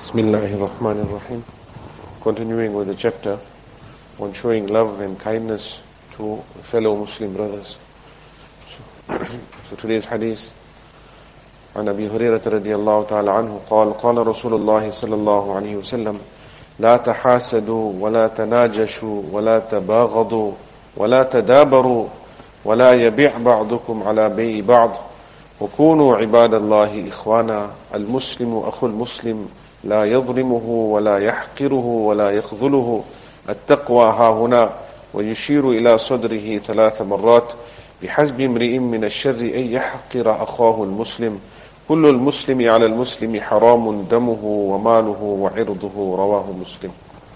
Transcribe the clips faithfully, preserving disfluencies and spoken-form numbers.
Bismillahirrahmanirrahim. Continuing with the chapter on showing love and kindness to fellow Muslim brothers. So, so today's hadith عن أبي هريرة رضي الله تعالى عنه قال قال رسول الله صلى الله عليه وسلم لا تحاسدوا ولا تناجشوا ولا تباغضوا ولا تدابروا ولا يبيع بعضكم على بيع بعض وكونوا عباد الله إخوانا المسلم أخو المسلم لا يظلمه ولا يحقره ولا يخذله التقوى ها هنا ويشير إلى صدره ثلاث مرات بحسب امرئ من الشر أن يحقر أخاه المسلم كل المسلم على المسلم حرام دمه وماله وعرضه رواه مسلم.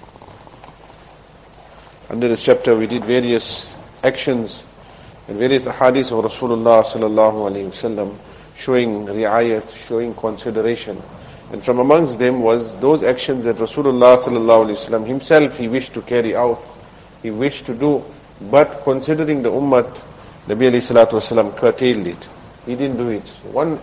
Under this chapter we did various actions and various ahadith of Rasulullah sallallahu alayhi wasallam showing riayat, showing consideration. And from amongst them was those actions that Rasulullah sallallahu alayhi wasallam himself he wished to carry out, he wished to do, but considering the ummah, Nabi alayhi salatu wasallam curtailed it. He didn't do it. So one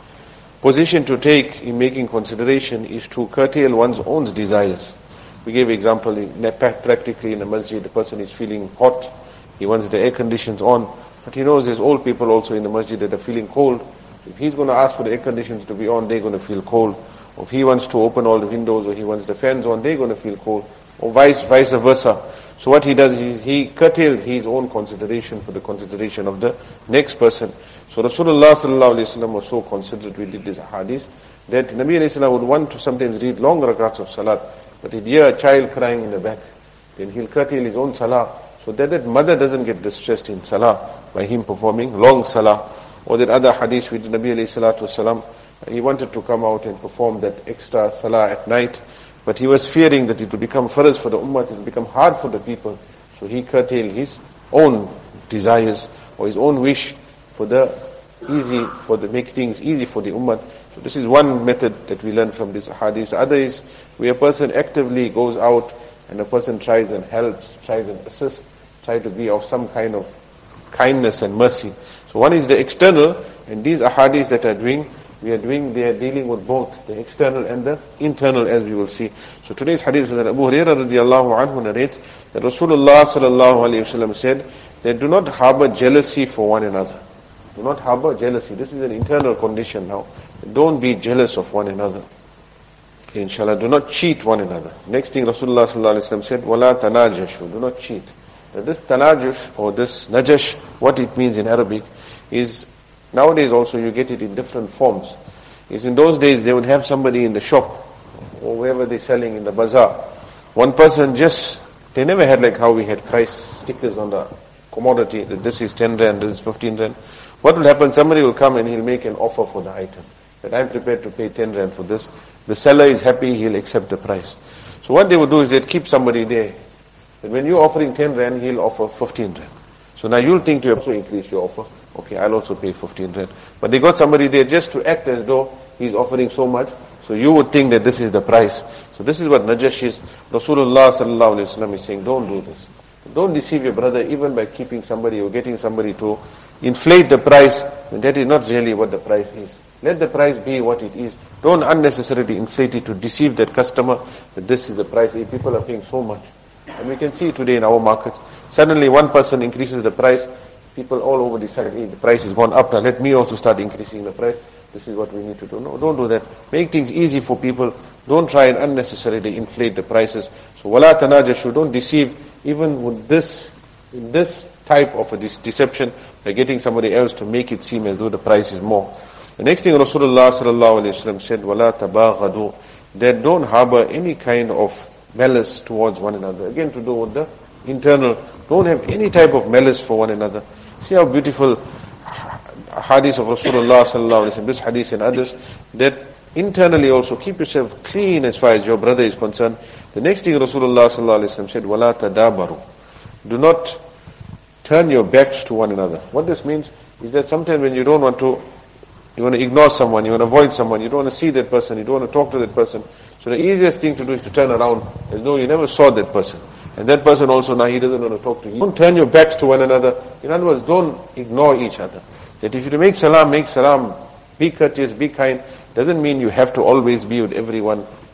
position to take in making consideration is to curtail one's own desires. We gave example in, practically in a masjid, the person is feeling hot, he wants the air conditions on, but he knows there's old people also in the masjid that are feeling cold. If he's going to ask for the air conditions to be on, they're going to feel cold. Or if he wants to open all the windows or he wants the fans on, they're going to feel cold. Or vice, vice versa. So what he does is he curtails his own consideration for the consideration of the next person. So Rasulullah sallallahu alayhi wa sallam was so considerate, we did this hadith, that Nabi alayhi salam would want to sometimes read long rakats of salat, but he'd hear a child crying in the back. Then he'll curtail his own salah, so that that mother doesn't get distressed in salah by him performing long salah. Or that other hadith with Nabi alayhi salatu wasalam, he wanted to come out and perform that extra salah at night, but he was fearing that it would become farz for the ummah, it would become hard for the people. So he curtailed his own desires or his own wish for the easy, for the make things easy for the ummah. So this is one method that we learn from this hadith. The other is where a person actively goes out and a person tries and helps, tries and assists, try to be of some kind of kindness and mercy. So one is the external, and these ahadith that are doing, we are doing, they are dealing with both the external and the internal, as we will see. So today's hadith is that Abu Hurairah radiallahu anhu narrates that Rasulullah sallallahu alayhi wasallam said that do not harbor jealousy for one another. Do not harbor jealousy. This is an internal condition now. Don't be jealous of one another. Okay, inshallah, do not cheat one another. Next thing Rasulullah sallallahu alayhi wasallam said, وَلَا تَنَاجَشُوا. Do not cheat. Now this tanajush or this najash, what it means in Arabic is, nowadays also you get it in different forms. Is in those days they would have somebody in the shop or wherever they're selling in the bazaar. One person just, they never had like how we had price stickers on the commodity, that this is ten rand, this is fifteen rand. What will happen? Somebody will come and he'll make an offer for the item. That I'm prepared to pay ten rand for this. The seller is happy, he'll accept the price. So what they would do is they'd keep somebody there. And when you're offering ten rand, he'll offer fifteen rand. So now you'll think to also increase your offer. Okay, I'll also pay fifteen rand. But they got somebody there just to act as though he's offering so much. So you would think that this is the price. So this is what najash is. Rasulullah sallallahu alayhi wa sallam is saying, don't do this. Don't deceive your brother even by keeping somebody or getting somebody to inflate the price when that is not really what the price is. Let the price be what it is. Don't unnecessarily inflate it to deceive that customer that this is the price. If people are paying so much. And we can see today in our markets, suddenly one person increases the price, people all over decide, hey, the price has gone up now, let me also start increasing the price. This is what we need to do. No, don't do that. Make things easy for people. Don't try and unnecessarily inflate the prices. So, wala tanajashu, don't deceive, even with this, in this type of a this deception, by getting somebody else to make it seem as though the price is more. The next thing Rasulullah sallallahu alayhi wa sallam said, wala tabaghadu, that don't harbor any kind of malice towards one another. Again, to do with the internal. Don't have any type of malice for one another. See how beautiful hadith of Rasulullah sallallahu alaihi wasallam, this hadith and others, that internally also keep yourself clean as far as your brother is concerned. The next thing Rasulullah sallallahu alaihi wasallam said, wala tadabaru. Do not turn your backs to one another. What this means is that sometimes when you don't want to, you want to ignore someone, you want to avoid someone, you don't want to see that person, you don't want to talk to that person. So the easiest thing to do is to turn around as though you never saw that person. And that person also now he doesn't want to talk to you. Don't turn your backs to one another. In other words, don't ignore each other. That if you make salam, make salam. Be courteous, be kind. Doesn't mean you have to always be with everyone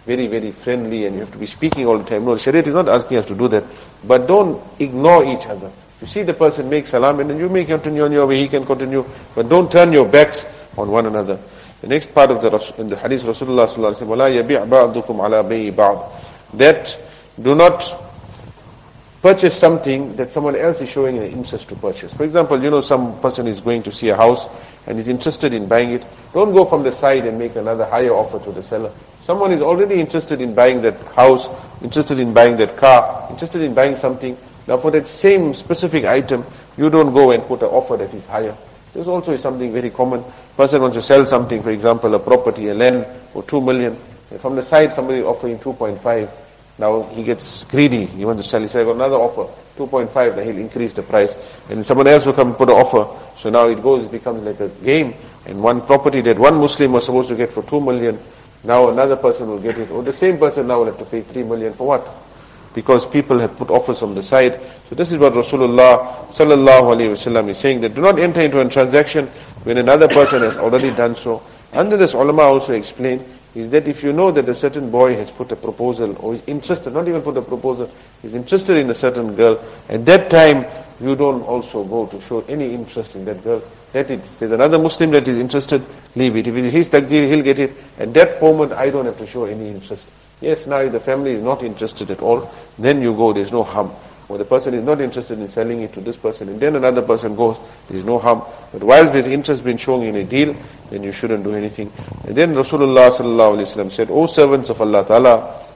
very, very friendly and you have to be speaking all the time. No, Shariat is not asking us to do that. But don't ignore each other. You see the person make salam and then you may continue on your way, he can continue. But don't turn your backs on one another. The next part of the, in the hadith, Rasulullah sallallahu alaihi wasallam, وَلَا يَبِعْ بَعْضُكُمْ عَلَى بَيْءِ بَعْضٍ, that do not purchase something that someone else is showing an interest to purchase. For example, you know, some person is going to see a house and is interested in buying it. Don't go from the side and make another higher offer to the seller. Someone is already interested in buying that house, interested in buying that car, interested in buying something. Now for that same specific item, you don't go and put an offer that is higher. This also is something very common. Person wants to sell something, for example, a property, a land, for two million. And from the side, somebody is offering two point five. Now he gets greedy. He wants to sell. He says, I got another offer, two point five. Then he'll increase the price. And someone else will come and put an offer. So now it goes, it becomes like a game. And one property that one Muslim was supposed to get for two million, now another person will get it. Or the same person now will have to pay three million for what? Because people have put offers on the side. So this is what Rasulullah sallallahu alaihi wasallam is saying, that do not enter into a transaction when another person has already done so. Under this, ulama also explain, is that if you know that a certain boy has put a proposal, or is interested, not even put a proposal, is interested in a certain girl, at that time, you don't also go to show any interest in that girl. Let it. There's another Muslim that is interested, leave it. If it's his takdir, he'll get it. At that moment, I don't have to show any interest. Yes, now if the family is not interested at all, then you go, there's no harm. Or the person is not interested in selling it to this person, and then another person goes, there's no harm. But whilst there's interest being shown in a deal, then you shouldn't do anything. And then Rasulullah sallallahu alaihi wasallam said, O servants of Allah Ta'ala,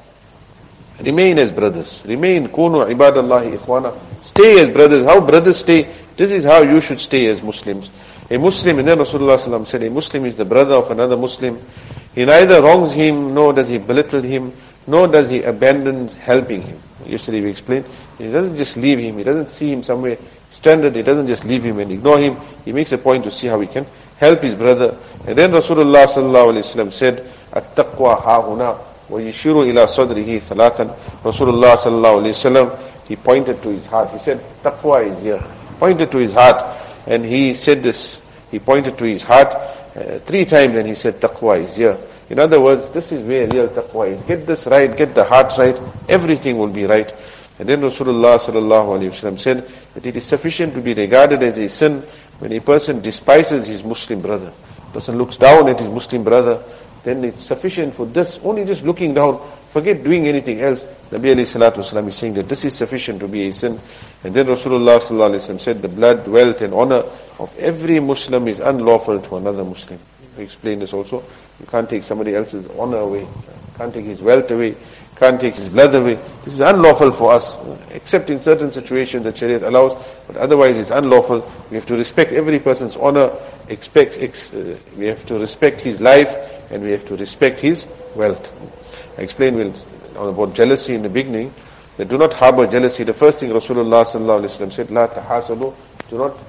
remain as brothers. Remain, kunu ibadallahi ikhwana. Stay as brothers. How brothers stay? This is how you should stay as Muslims. A Muslim, and then Rasulullah sallallahu alaihi wasallam said, a Muslim is the brother of another Muslim. He neither wrongs him, nor does he belittle him, nor does he abandon helping him. Yesterday we explained, he doesn't just leave him, he doesn't see him somewhere stranded, he doesn't just leave him and ignore him, he makes a point to see how he can help his brother. And then Rasulullah sallallahu alaihi wasallam said, At-taqwa ha-huna, wa yishiru ila sadrihi thalathan. Rasulullah sallallahu alaihi wasallam, he pointed to his heart, he said, taqwa is here. Pointed to his heart, and he said this, he pointed to his heart uh, three times and he said, taqwa is here. In other words, this is where real taqwa is. Get this right, get the heart right, everything will be right. And then Rasulullah sallallahu alaihi wasallam said that it is sufficient to be regarded as a sin when a person despises his Muslim brother. A person looks down at his Muslim brother, then it's sufficient for this, only just looking down, forget doing anything else. Nabi alayhi salatu wasalam is saying that this is sufficient to be a sin. And then Rasulullah sallallahu alaihi wasallam said the blood, wealth and honor of every Muslim is unlawful to another Muslim. We explained this also. You can't take somebody else's honor away, can't take his wealth away, can't take his blood away. This is unlawful for us, except in certain situations that Shariat allows, but otherwise it's unlawful. We have to respect every person's honor, expect, ex, uh, we have to respect his life, and we have to respect his wealth. I explained well, about jealousy in the beginning, that do not harbor jealousy. The first thing Rasulullah sallallahu alaihi wasallam said, La tahasadu, do not,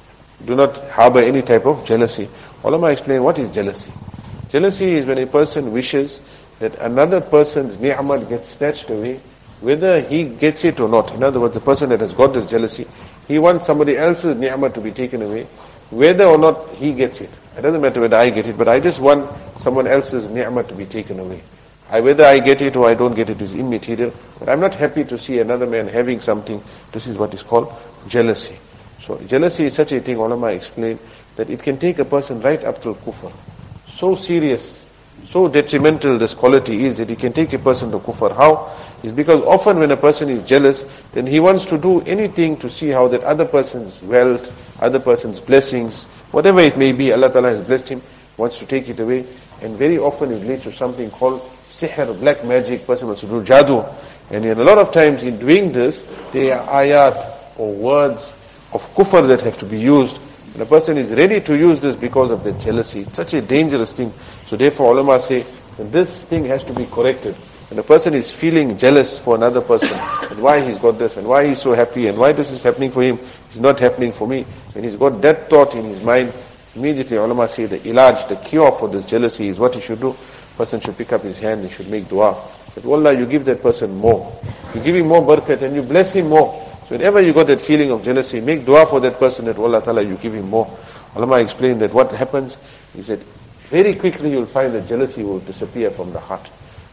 do not harbor any type of jealousy. Ulama explain what is jealousy. Jealousy is when a person wishes that another person's ni'mat gets snatched away, whether he gets it or not. In other words, the person that has got this jealousy, he wants somebody else's ni'mat to be taken away, whether or not he gets it. It doesn't matter whether I get it, but I just want someone else's ni'mat to be taken away. I, whether I get it or I don't get it is immaterial, but I'm not happy to see another man having something. This is what is called jealousy. So jealousy is such a thing, ulama explain, that it can take a person right up to kufr. So serious, so detrimental this quality is that it can take a person to kufr. How? Is because often when a person is jealous, then he wants to do anything to see how that other person's wealth, other person's blessings, whatever it may be, Allah Ta'ala has blessed him, wants to take it away. And very often it leads to something called sihr, black magic. Person wants to do jadoo. And in a lot of times in doing this, there are ayat or words of kufr that have to be used. And a person is ready to use this because of the jealousy. It's such a dangerous thing. So therefore ulama say that this thing has to be corrected. And a person is feeling jealous for another person, and why he's got this, and why he's so happy, and why this is happening for him, it's not happening for me. When he's got that thought in his mind, immediately ulama say the ilaj, the cure for this jealousy is what he should do. Person should pick up his hand, he should make dua. That Allah, you give that person more. You give him more barakat and you bless him more. So whenever you got that feeling of jealousy, make dua for that person that Allah Ta'ala, you give him more. Ulama explained that what happens is that very quickly you'll find that jealousy will disappear from the heart.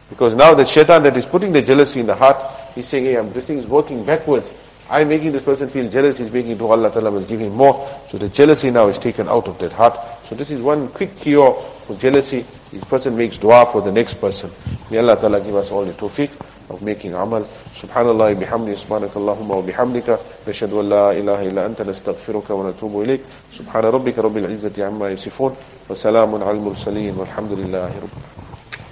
Because now that shaitan that is putting the jealousy in the heart, he's saying, hey, I'm, this thing is working backwards. I'm making this person feel jealous, he's making it to Allah Ta'ala must give him more. So the jealousy now is taken out of that heart. So this is one quick cure for jealousy. This person makes dua for the next person. May Allah Ta'ala give us all the tawfiq of making amal. Subhanallah bihamdi, subhanakallahumma wa bihamdika, nashhadu an la ilaha illa anta, nastaghfiruka wa natubu ilayk. Subhana rabbika rabbil izzati amma yasifun, wa salamun al mursaleen, walhamdulillahi rabbil alamin.